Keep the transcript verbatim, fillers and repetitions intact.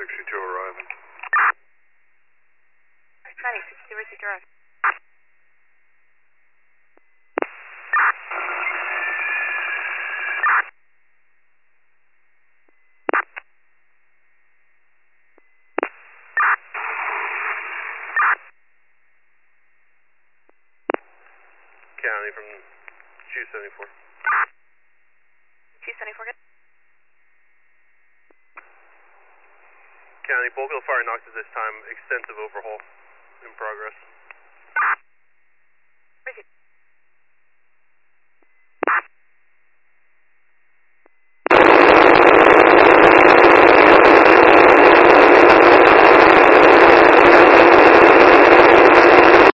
sixty-two arriving. ninety, sixty-two, Route sixty Drive. County from two seventy-four. two seventy-four, good. County, Bulkville Fire Knox at this time, extensive overhaul in progress.